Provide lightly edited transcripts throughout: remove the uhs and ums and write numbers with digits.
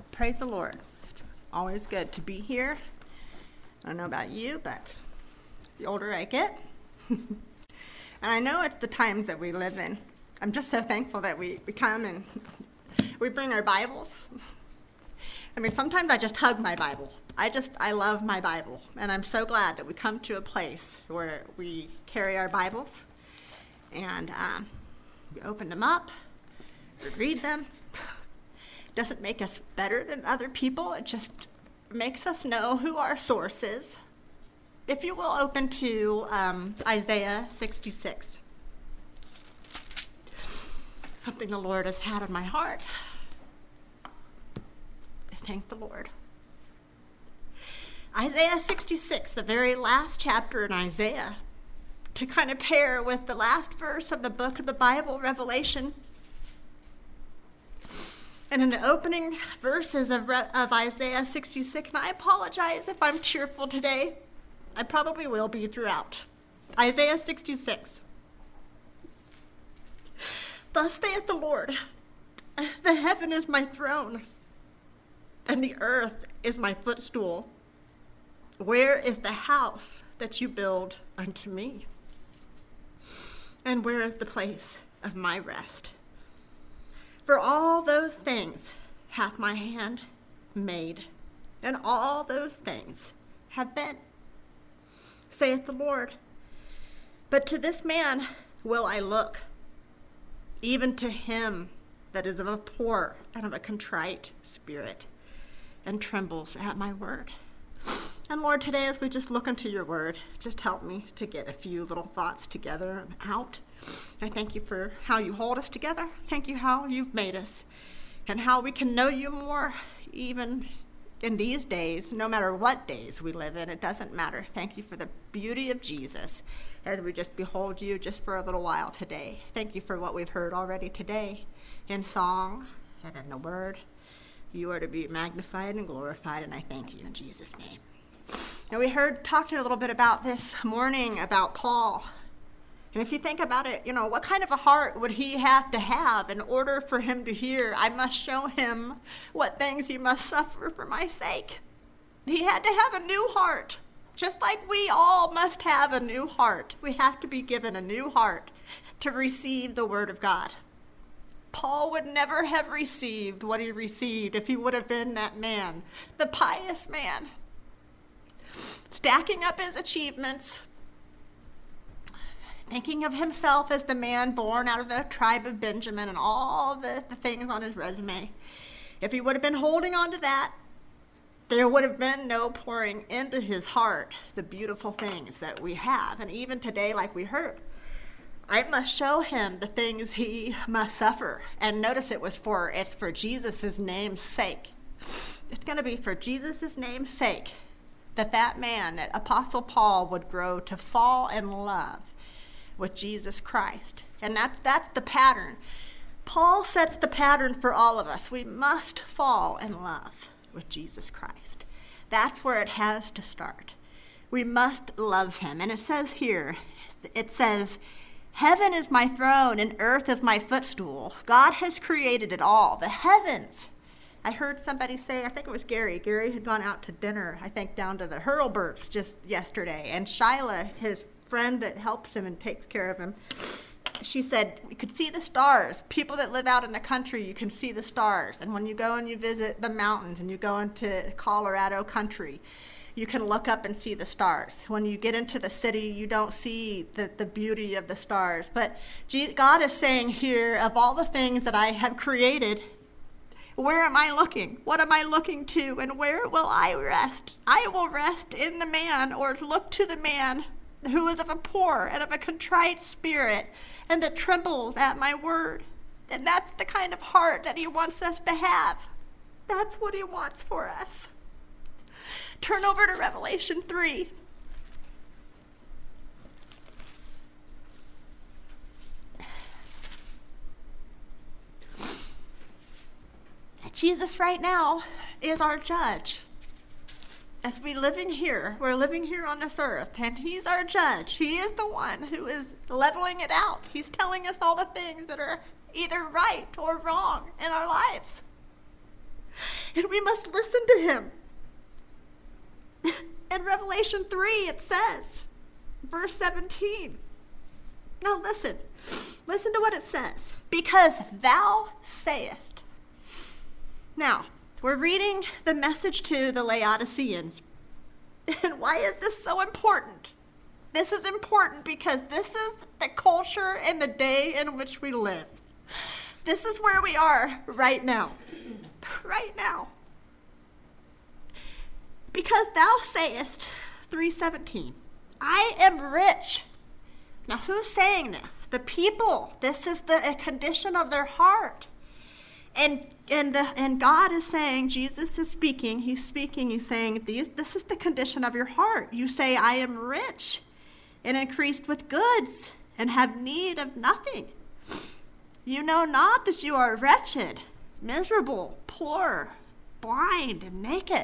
Praise the Lord. It's always good to be here. I don't know about you, but the older I get, and I know it's the times that we live in. I'm just so thankful that we come and we bring our Bibles. I mean, sometimes I just hug my Bible. I love my Bible, and I'm so glad that we come to a place where we carry our Bibles, and we open them up, we read them. It doesn't make us better than other people. It just makes us know who our source is. If you will open to Isaiah 66. Something the Lord has had in my heart. I thank the Lord. Isaiah 66, the very last chapter in Isaiah, to kind of pair with the last verse of the book of the Bible, Revelation. And in the opening verses of Isaiah 66, and I apologize if I'm cheerful today. I probably will be throughout. Isaiah 66. Thus saith the Lord, the heaven is my throne, and the earth is my footstool. Where is the house that you build unto me? And where is the place of my rest? For all those things hath my hand made, and all those things have been, saith the Lord. But to this man will I look, even to him that is of a poor and of a contrite spirit, and trembles at my word. And Lord, today as we just look into your word, just help me to get a few little thoughts together and out. I thank you for how you hold us together. Thank you how you've made us and how we can know you more even in these days, no matter what days we live in. It doesn't matter. Thank you for the beauty of Jesus as we just behold you just for a little while today. Thank you for what we've heard already today in song and in the word. You are to be magnified and glorified, and I thank you in Jesus' name. Now we talked a little bit about this morning about Paul. And if you think about it, what kind of a heart would he have to have in order for him to hear, I must show him what things you must suffer for my sake? He had to have a new heart, just like we all must have a new heart. We have to be given a new heart to receive the word of God. Paul would never have received what he received if he would have been that man, the pious man, stacking up his achievements, thinking of himself as the man born out of the tribe of Benjamin and all the things on his resume. If he would have been holding on to that, there would have been no pouring into his heart the beautiful things that we have. And even today, like we heard, I must show him the things he must suffer. And notice it's for Jesus' name's sake. It's going to be for Jesus' name's sake that man, that Apostle Paul, would grow to fall in love with Jesus Christ. And that's the pattern. Paul sets the pattern for all of us. We must fall in love with Jesus Christ. That's where it has to start. We must love him. And it says here, heaven is my throne and earth is my footstool. God has created it all. The heavens. I heard somebody say, I think it was Gary. Gary had gone out to dinner, I think, down to the Hurlburts just yesterday. And Shyla, his friend that helps him and takes care of him, she said, we could see the stars. People that live out in the country, you can see the stars. And when you go and you visit the mountains and you go into Colorado country, you can look up and see the stars. When you get into the city, you don't see the beauty of the stars. But God is saying here, of all the things that I have created, where am I looking? What am I looking to? And where will I rest? I will rest in the man, or look to the man who is of a poor and of a contrite spirit and that trembles at my word. And that's the kind of heart that he wants us to have. That's what he wants for us. Turn over to Revelation 3. Jesus right now is our judge. As we're living here on this earth, and he's our judge. He is the one who is leveling it out. He's telling us all the things that are either right or wrong in our lives. And we must listen to him. In Revelation 3, it says, verse 17. Now listen to what it says. Because thou sayest. Now, we're reading the message to the Laodiceans. And why is this so important? This is important because this is the culture and the day in which we live. This is where we are right now. Right now. Because thou sayest, 3:17, I am rich. Now who's saying this? The people. This is the condition of their heart. And God is saying, Jesus is speaking, he's saying, this is the condition of your heart. You say, I am rich and increased with goods and have need of nothing. You know not that you are wretched, miserable, poor, blind, and naked.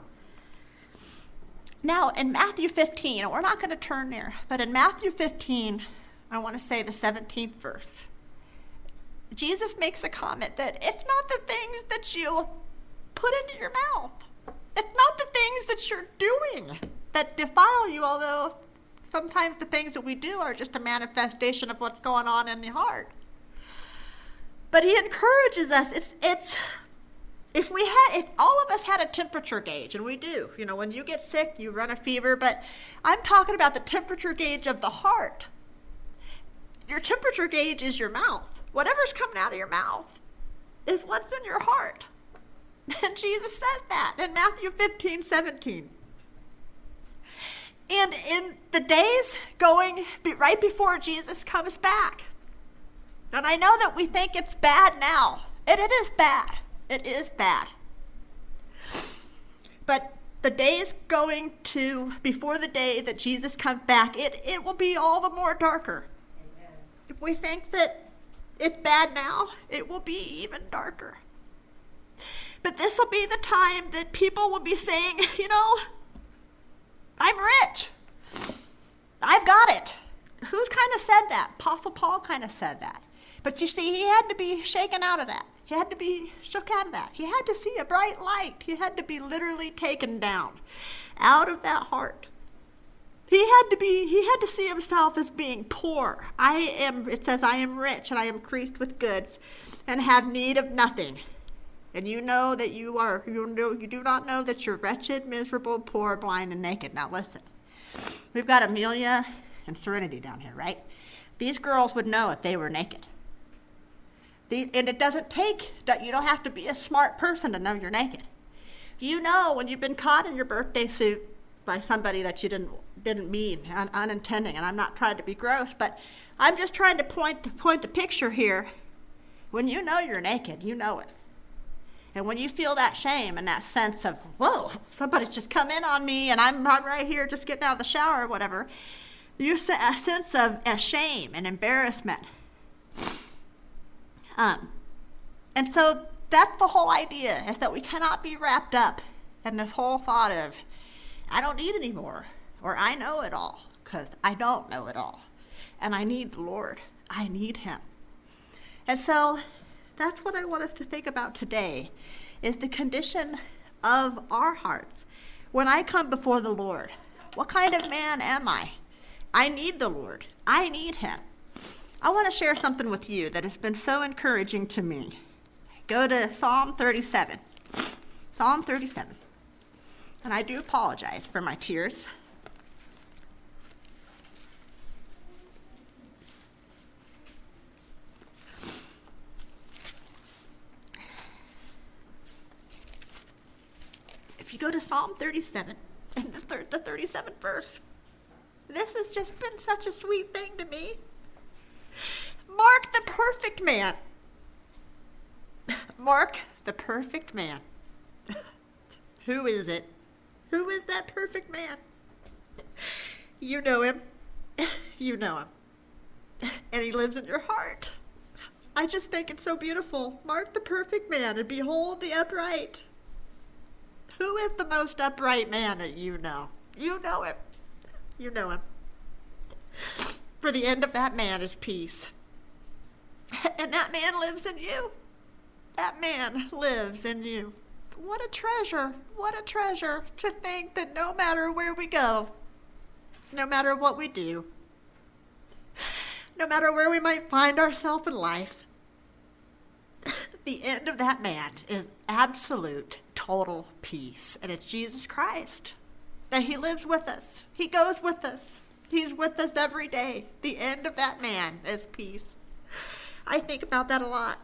Now, in Matthew 15, and we're not going to turn there, but in Matthew 15, I want to say the 17th verse, Jesus makes a comment that it's not the things that you put into your mouth. It's not the things that you're doing that defile you, although sometimes the things that we do are just a manifestation of what's going on in the heart. But he encourages us. If all of us had a temperature gauge, and we do, when you get sick, you run a fever, but I'm talking about the temperature gauge of the heart. Your temperature gauge is your mouth. Whatever's coming out of your mouth is what's in your heart. And Jesus says that in Matthew 15:17. And in the days going right before Jesus comes back, and I know that we think it's bad now, and it is bad. It is bad. But the days going to before the day that Jesus comes back, it will be all the more darker. Amen. If we think that it's bad now, it will be even darker. But this will be the time that people will be saying, I'm rich. I've got it. Who's kind of said that? Apostle Paul kind of said that. But you see, he had to be shaken out of that. He had to be shook out of that. He had to see a bright light. He had to be literally taken down out of that heart. He had to see himself as being poor. It says, I am rich and I am increased with goods and have need of nothing. And you know that you do not know that you're wretched, miserable, poor, blind, and naked. Now listen, we've got Amelia and Serenity down here, right? These girls would know if they were naked. And it doesn't take, you don't have to be a smart person to know you're naked. You know when you've been caught in your birthday suit by somebody that you didn't mean, unintending, and I'm not trying to be gross, but I'm just trying to point the picture here. When you know you're naked, you know it. And when you feel that shame and that sense of, whoa, somebody's just come in on me and I'm right here just getting out of the shower or whatever, you see a sense of shame and embarrassment. And so that's the whole idea, is that we cannot be wrapped up in this whole thought of, I don't need any more, or I know it all, because I don't know it all. And I need the Lord. I need him. And so that's what I want us to think about today, is the condition of our hearts. When I come before the Lord, what kind of man am I? I need the Lord. I need him. I want to share something with you that has been so encouraging to me. Go to Psalm 37. Psalm 37. And I do apologize for my tears. If you go to Psalm 37, and the 37th verse, this has just been such a sweet thing to me. Mark the perfect man. Mark the perfect man. Who is it? Who is that perfect man? You know him. You know him. And he lives in your heart. I just think it's so beautiful. Mark the perfect man and behold the upright. Who is the most upright man that you know? You know him. You know him. For the end of that man is peace. And that man lives in you. That man lives in you. What a treasure to think that no matter where we go, no matter what we do, no matter where we might find ourselves in life, the end of that man is absolute, total peace. And it's Jesus Christ. That he lives with us. He goes with us. He's with us every day. The end of that man is peace. I think about that a lot.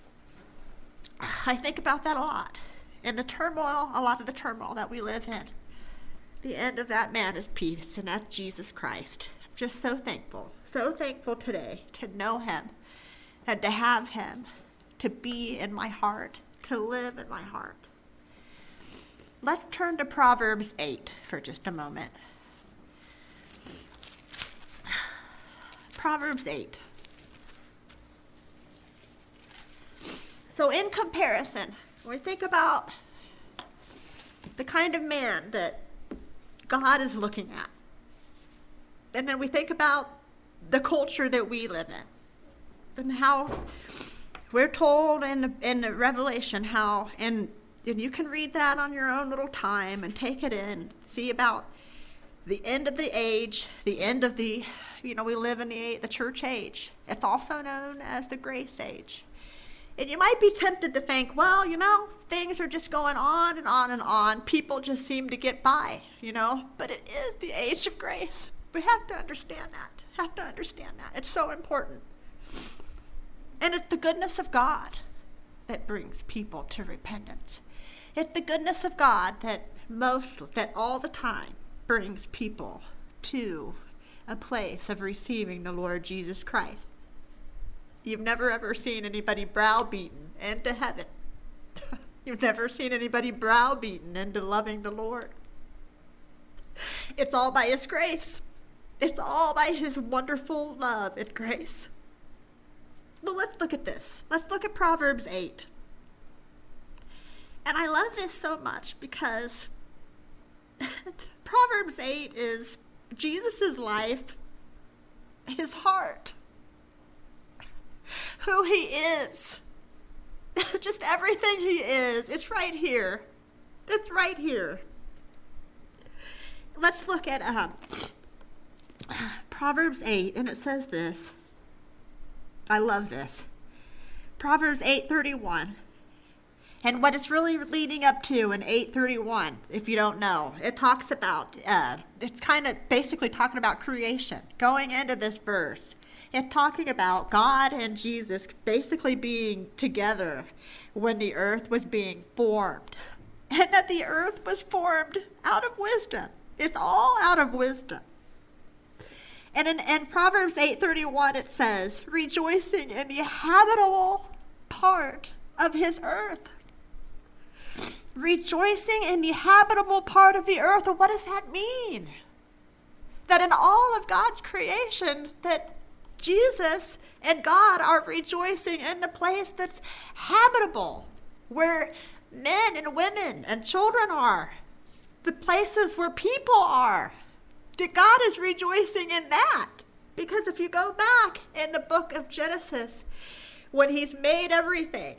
In the turmoil, a lot of the turmoil that we live in, the end of that man is peace, and that's Jesus Christ. I'm just so thankful today to know him and to have him, to be in my heart, to live in my heart. Let's turn to Proverbs 8 for just a moment. Proverbs 8. So in comparison, when we think about the kind of man that God is looking at, and then we think about the culture that we live in, and how we're told in the Revelation how, and you can read that on your own little time and take it in, see about the end of the age, the end of the, we live in the church age. It's also known as the grace age. And you might be tempted to think, well, things are just going on and on and on. People just seem to get by, But it is the age of grace. We have to understand that. It's so important. And it's the goodness of God that brings people to repentance. It's the goodness of God that all the time brings people to a place of receiving the Lord Jesus Christ. You've never ever seen anybody browbeaten into heaven. You've never seen anybody browbeaten into loving the Lord. It's all by his grace. It's all by his wonderful love and grace. Well, let's look at this. Let's look at Proverbs 8. And I love this so much because Proverbs 8 is Jesus' life, his heart, who he is, just everything he is. It's right here. Let's look at Proverbs 8, and it says this. I love this. Proverbs 8:31. And what it's really leading up to in 8:31, if you don't know, it talks about, it's kind of basically talking about creation. Going into this verse, it's talking about God and Jesus basically being together when the earth was being formed. And that the earth was formed out of wisdom. It's all out of wisdom. And in Proverbs 8:31 it says, rejoicing in the habitable part of his earth. Rejoicing in the habitable part of the earth. And what does that mean? That in all of God's creation, that Jesus and God are rejoicing in the place that's habitable, where men and women and children are, the places where people are. That God is rejoicing in that. Because if you go back in the book of Genesis, when he's made everything,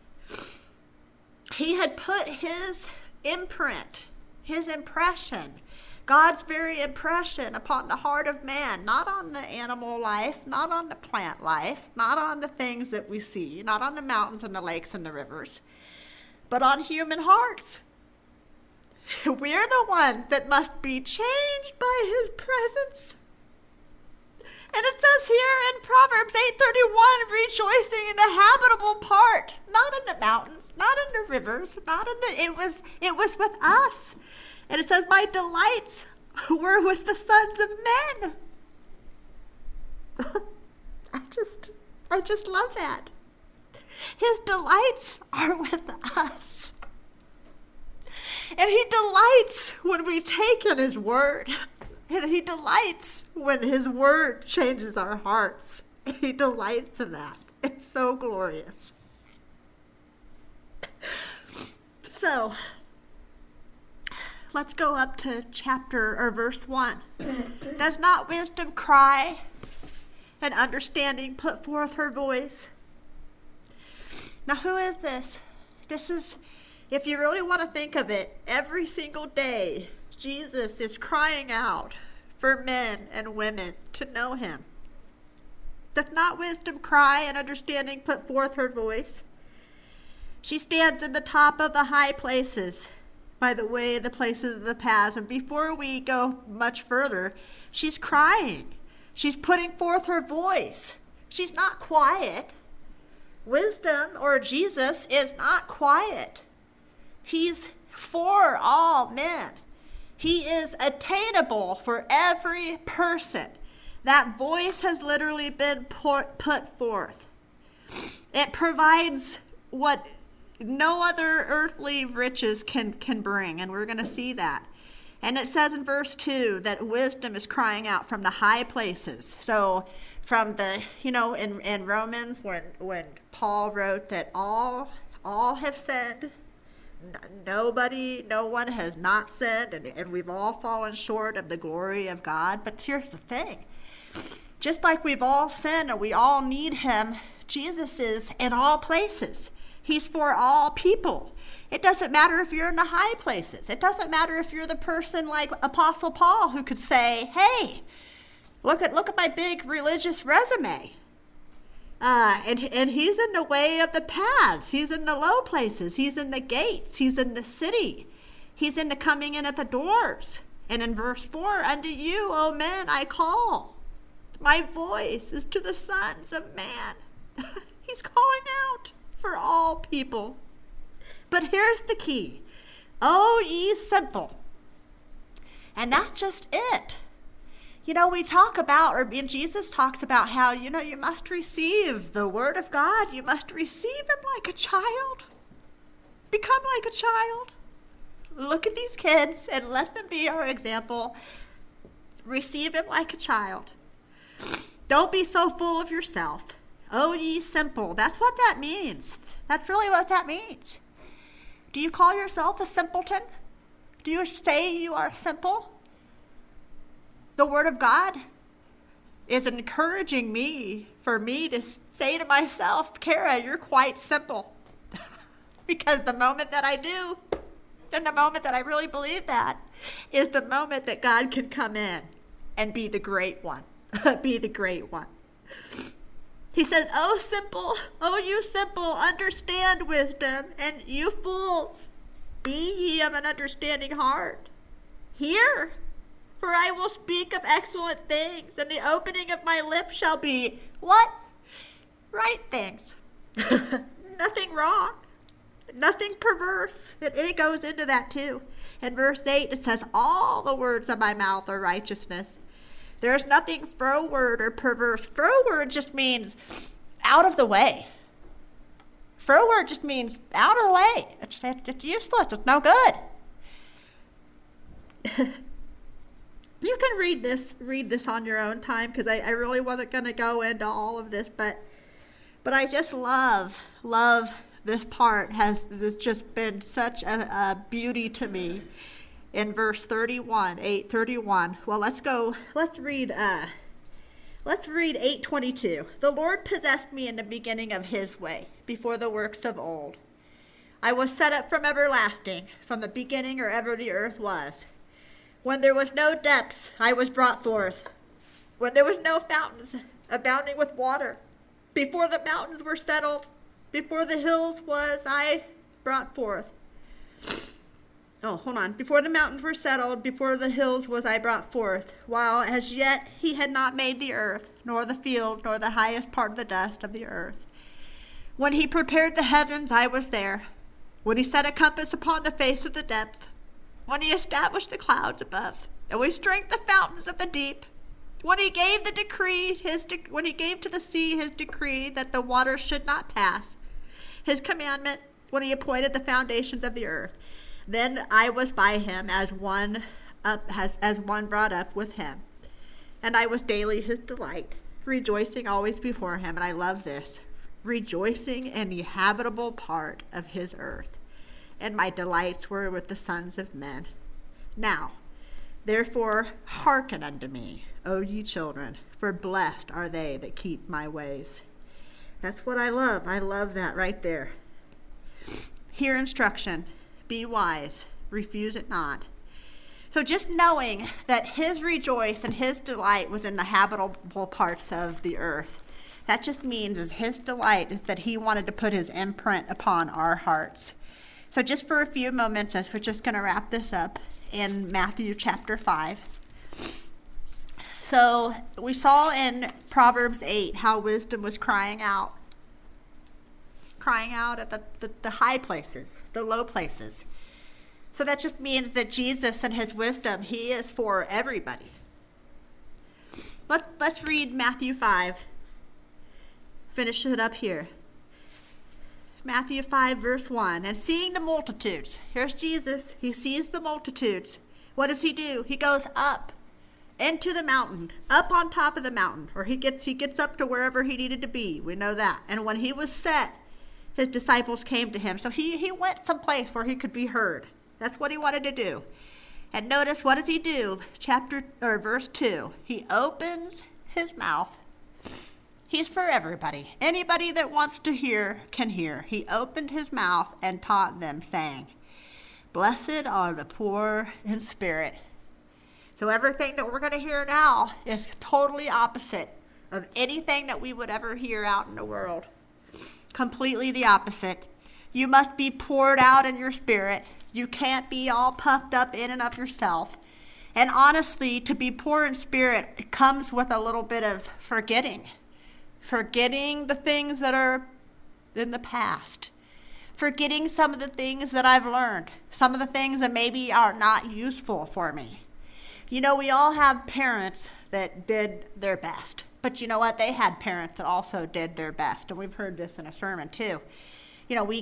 he had put his imprint, his impression, God's very impression upon the heart of man, not on the animal life, not on the plant life, not on the things that we see, not on the mountains and the lakes and the rivers, but on human hearts. We're the ones that must be changed by his presence. And it says here in Proverbs 8:31, rejoicing in the habitable part, not in the mountains, not in the rivers, it was with us. And it says, my delights were with the sons of men. I just love that. His delights are with us. And he delights when we take in his word. And he delights when his word changes our hearts. He delights in that. It's so glorious. So, let's go up to verse 1. Does not wisdom cry and understanding put forth her voice? Now, who is this? If you really want to think of it, every single day, Jesus is crying out for men and women to know him. Doth not wisdom cry and understanding put forth her voice? She stands in the top of the high places, by the way, the places of the paths. And before we go much further, she's crying. She's putting forth her voice. She's not quiet. Wisdom, or Jesus, is not quiet. He's for all men. He is attainable for every person. That voice has literally been put forth. It provides what no other earthly riches can bring, and we're going to see that. And it says in verse 2 that wisdom is crying out from the high places. So from the, in Romans, when Paul wrote that all have sinned, no one has not sinned, and we've all fallen short of the glory of God. But here's the thing. Just like we've all sinned and we all need him, Jesus is in all places. He's for all people. It doesn't matter if you're in the high places. It doesn't matter if you're the person like Apostle Paul who could say, hey, look at my big religious resume. And he's in the way of the paths. He's in the low places. He's in the gates. He's in the city. He's in the coming in at the doors. And in verse 4, unto you, O men, I call. My voice is to the sons of man. He's calling out for all people. But here's the key. O ye simple. And that's just it. We talk about, or Jesus talks about how, you must receive the word of God. You must receive him like a child. Become like a child. Look at these kids and let them be our example. Receive him like a child. Don't be so full of yourself. O ye simple. That's what that means. That's really what that means. Do you call yourself a simpleton? Do you say you are simple? The word of God is encouraging me, for me to say to myself, Kara, you're quite simple. Because the moment that I do, and the moment that I really believe that, is the moment that God can come in and be the great one. Be the great one. He says, oh you simple, understand wisdom, and you fools, be ye of an understanding heart. Hear, for I will speak of excellent things, and the opening of my lips shall be, what? Right things. Nothing wrong. Nothing perverse. It goes into that too. In verse 8 it says, all the words of my mouth are righteousness. There's nothing froward or perverse. Froward just means out of the way. Froward just means out of the way. It's useless. It's no good. You can read this on your own time, because I really wasn't going to go into all of this, but I just love this part. Has this just been such a beauty to me. In verse 31, 8:31. Well, let's read 8:22. The Lord possessed me in the beginning of his way, before the works of old. I was set up from everlasting, from the beginning or ever the earth was. When there was no depths, I was brought forth. When there was no fountains abounding with water, before the mountains were settled, before the hills was I brought forth. Before the mountains were settled, before the hills was I brought forth, while as yet he had not made the earth, nor the field, nor the highest part of the dust of the earth. When he prepared the heavens, I was there. When he set a compass upon the face of the depth, when he established the clouds above, and we strengthened the fountains of the deep, when he gave when he gave to the sea his decree that the waters should not pass, his commandment, when he appointed the foundations of the earth. Then I was by him as one brought up with him. And I was daily his delight, rejoicing always before him. And I love this, rejoicing in the habitable part of his earth. And my delights were with the sons of men. Now, therefore, hearken unto me, O ye children, for blessed are they that keep my ways. That's what I love. I love that right there. Hear instruction. be wise, refuse it not. So just knowing that his rejoice and his delight was in the habitable parts of the earth, that just means is his delight is that he wanted to put his imprint upon our hearts. So just for a few moments, we're just going to wrap this up in Matthew chapter 5. So we saw in Proverbs 8 how wisdom was crying out at the high places, the low places. So that just means that Jesus and his wisdom, he is for everybody. Let's read Matthew 5. Finish it up here. Matthew 5, verse 1. And seeing the multitudes, here's Jesus. He sees the multitudes. What does he do? He goes up into the mountain, up on top of the mountain, or he gets up to wherever he needed to be. We know that. And when he was set, his disciples came to him. So he went someplace where he could be heard. That's what he wanted to do. And notice, what does he do? Verse 2. He opens his mouth. He's for everybody. Anybody that wants to hear can hear. He opened his mouth and taught them, saying, Blessed are the poor in spirit. So everything that we're going to hear now is totally opposite of anything that we would ever hear out in the world. Completely the opposite. You must be poured out in your spirit. You can't be all puffed up in and of yourself. And honestly, to be poor in spirit, it comes with a little bit of forgetting. Forgetting the things that are in the past. Forgetting some of the things that I've learned. Some of the things that maybe are not useful for me. You know, we all have parents that did their best. But you know what? They had parents that also did their best. And we've heard this in a sermon too. You know,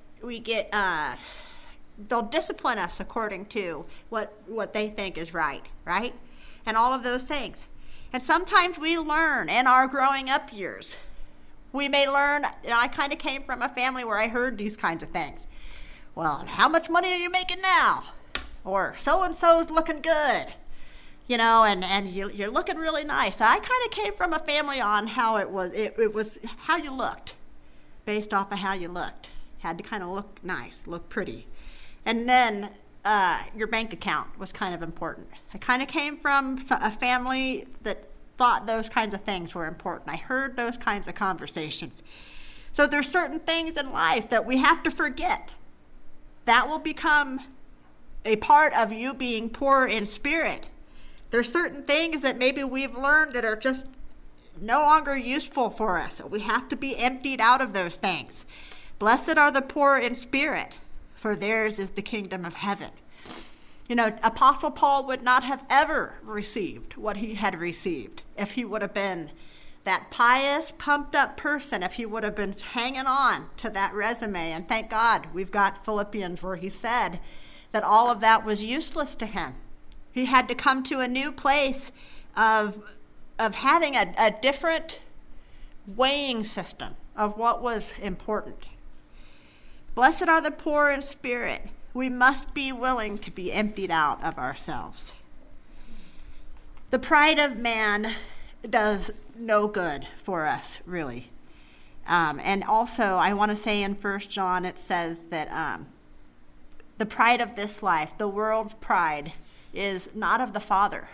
they'll discipline us according to what they think is right? And all of those things. And sometimes we learn in our growing up years. We may learn, I kind of came from a family where I heard these kinds of things. Well, how much money are you making now? Or so-and-so's looking good. You know, and you're looking really nice. I kind of came from a family on how it was how you looked. Based off of how you looked. Had to kind of look nice, look pretty. And then your bank account was kind of important. I kind of came from a family that thought those kinds of things were important. I heard those kinds of conversations. So there's certain things in life that we have to forget. That will become a part of you being poor in spirit. There's certain things that maybe we've learned that are just no longer useful for us. We have to be emptied out of those things. Blessed are the poor in spirit, for theirs is the kingdom of heaven. You know, Apostle Paul would not have ever received what he had received if he would have been that pious, pumped-up person, if he would have been hanging on to that resume. And thank God we've got Philippians where he said that all of that was useless to him. He had to come to a new place of having a different weighing system of what was important. Blessed are the poor in spirit. We must be willing to be emptied out of ourselves. The pride of man does no good for us, really. And also, I want to say in 1 John, it says that the pride of this life, the world's pride, is not of the Father.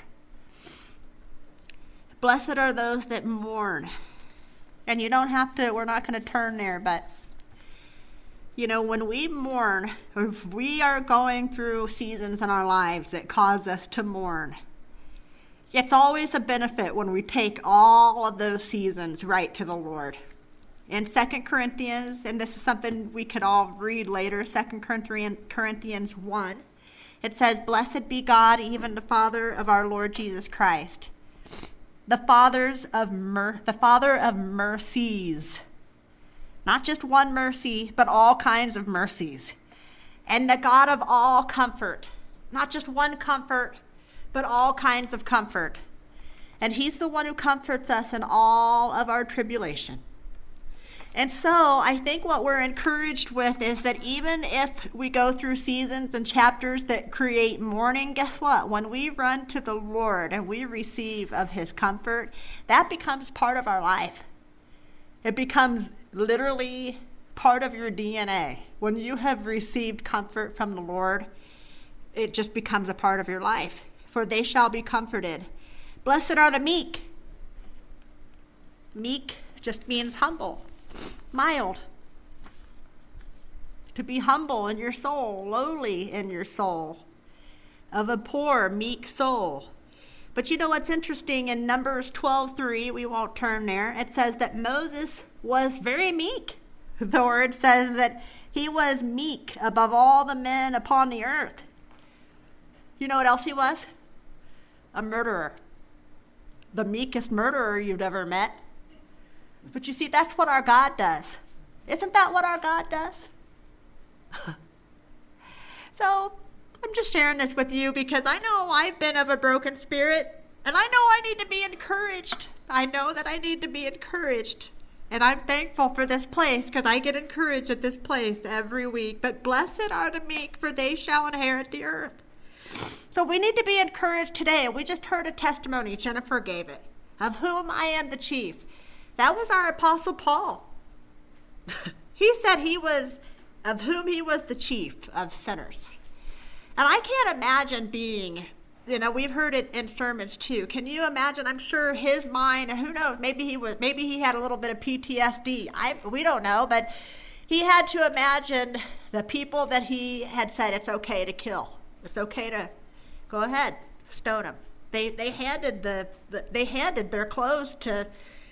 Blessed are those that mourn. And you don't have to, we're not going to turn there, but you know, when we mourn, or we are going through seasons in our lives that cause us to mourn, it's always a benefit when we take all of those seasons right to the Lord. In 2 Corinthians, and this is something we could all read later, 2 Corinthians 1, it says, Blessed be God, even the Father of our Lord Jesus Christ, the Father of mercies. Not just one mercy, but all kinds of mercies. And the God of all comfort. Not just one comfort, but all kinds of comfort. And he's the one who comforts us in all of our tribulation. And so I think what we're encouraged with is that even if we go through seasons and chapters that create mourning, guess what? When we run to the Lord and we receive of his comfort, that becomes part of our life. It becomes literally part of your DNA. When you have received comfort from the Lord, it just becomes a part of your life. For they shall be comforted. Blessed are the meek. Meek just means humble, mild. To be humble in your soul, lowly in your soul, of a poor, meek soul. But you know what's interesting? In Numbers 12:3, we won't turn there, it says that Moses was very meek. The word says that he was meek above all the men upon the earth. You know what else he was? A murderer. The meekest murderer you'd ever met. But you see, that's what our God does. Isn't that what our God does? So, I'm just sharing this with you because I know I've been of a broken spirit, and I know I need to be encouraged. I know that I need to be encouraged. And I'm thankful for this place because I get encouraged at this place every week. But blessed are the meek, for they shall inherit the earth. So we need to be encouraged today. We just heard a testimony, Jennifer gave it, of whom I am the chief. That was our Apostle Paul. He said he was, of whom he was the chief of sinners. And I can't imagine being, we've heard it in sermons too. Can you imagine? I'm sure his mind, who knows, maybe he had a little bit of PTSD. We don't know, but he had to imagine the people that he had said it's okay to kill. It's okay to go ahead, stone him. They handed their clothes to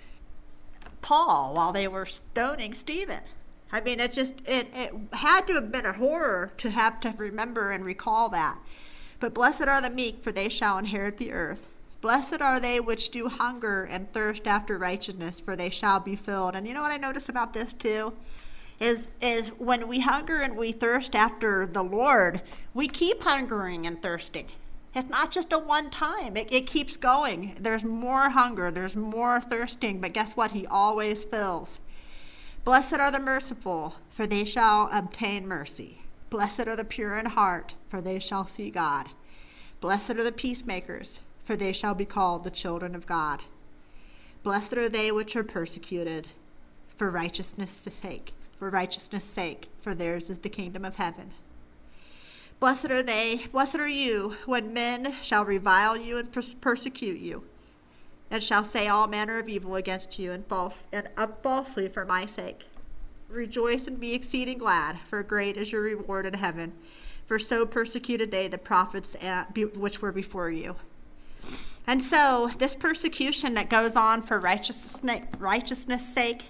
Paul while they were stoning Stephen. I mean, it had to have been a horror to have to remember and recall that. But blessed are the meek, for they shall inherit the earth. Blessed are they which do hunger and thirst after righteousness, for they shall be filled. And you know what I notice about this too? Is when we hunger and we thirst after the Lord, we keep hungering and thirsting. It's not just a one time. It keeps going. There's more hunger. There's more thirsting. But guess what? He always fills. Blessed are the merciful, for they shall obtain mercy. Blessed are the pure in heart, for they shall see God. Blessed are the peacemakers, for they shall be called the children of God. Blessed are they which are persecuted for righteousness' sake. For righteousness' sake, for theirs is the kingdom of heaven. Blessed are you, when men shall revile you and persecute you, and shall say all manner of evil against you and falsely for my sake. Rejoice and be exceeding glad, for great is your reward in heaven. For so persecuted they the prophets which were before you. And so this persecution that goes on for righteousness' sake,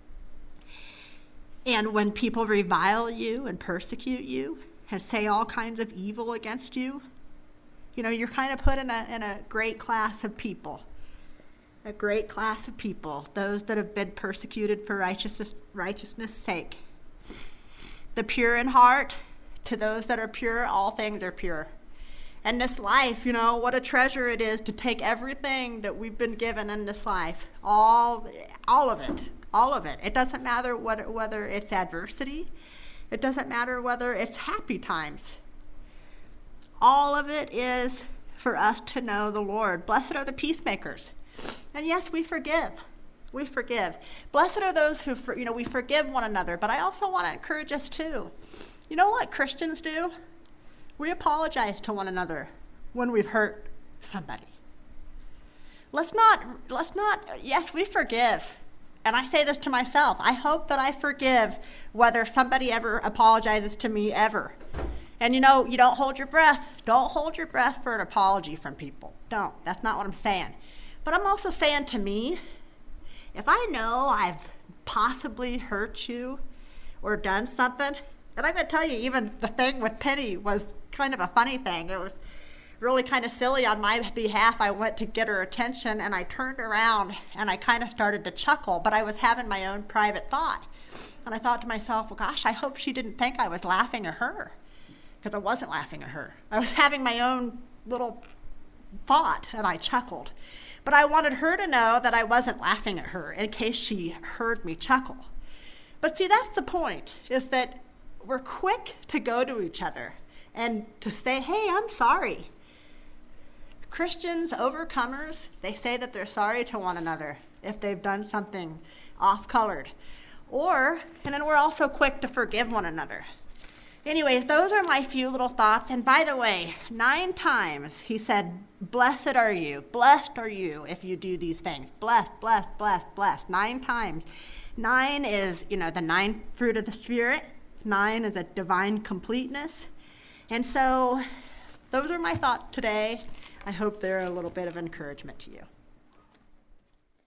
and when people revile you and persecute you and say all kinds of evil against you, you're kind of put in a great class of people. A great class of people, those that have been persecuted for righteousness' sake. The pure in heart, to those that are pure, all things are pure. And this life, what a treasure it is to take everything that we've been given in this life, all of it. It doesn't matter whether it's adversity. It doesn't matter whether it's happy times. All of it is for us to know the Lord. Blessed are the peacemakers. And yes, we forgive. We forgive. Blessed are those who, we forgive one another. But I also want to encourage us too. You know what Christians do? We apologize to one another when we've hurt somebody. Yes, we forgive. And I say this to myself. I hope that I forgive whether somebody ever apologizes to me ever. And you don't hold your breath. Don't hold your breath for an apology from people. Don't. That's not what I'm saying. But I'm also saying to me, if I know I've possibly hurt you or done something, and I'm going to tell you, even the thing with Penny was kind of a funny thing. It was really kind of silly on my behalf. I went to get her attention, and I turned around, and I kind of started to chuckle, but I was having my own private thought. And I thought to myself, well, gosh, I hope she didn't think I was laughing at her, because I wasn't laughing at her. I was having my own little thought, and I chuckled. But I wanted her to know that I wasn't laughing at her in case she heard me chuckle. But see, that's the point, is that we're quick to go to each other and to say, hey, I'm sorry. Christians, overcomers, they say that they're sorry to one another if they've done something off-colored. And then we're also quick to forgive one another. Anyways, those are my few little thoughts. And by the way, 9 times he said, blessed are you if you do these things. Blessed, blessed, blessed, blessed. 9 times. 9 is, the 9 fruit of the Spirit. 9 is a divine completeness. And so those are my thoughts today. I hope they're a little bit of encouragement to you.